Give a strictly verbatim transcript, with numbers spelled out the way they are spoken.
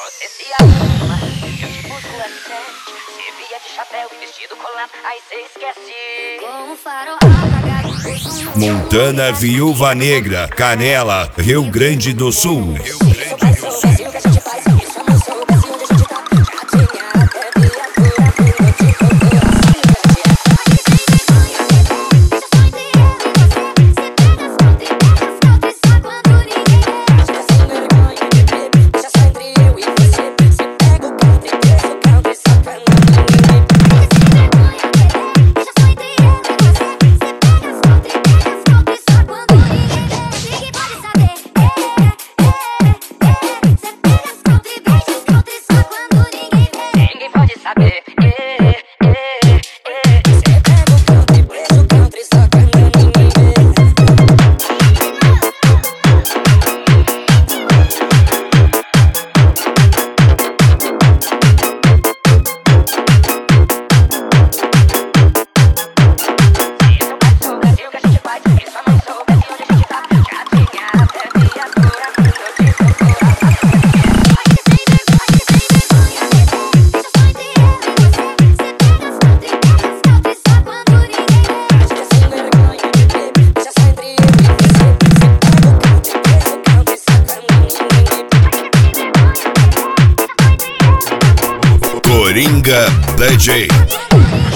você se arruma, eu te busco às sete. Se vier de chapéu e vestido colado, aí cê esquece. Com o farol apagado. Montana Viúva Negra, Canela, Rio Grande do Sul. Rio Grande do Sul. Coringa D J.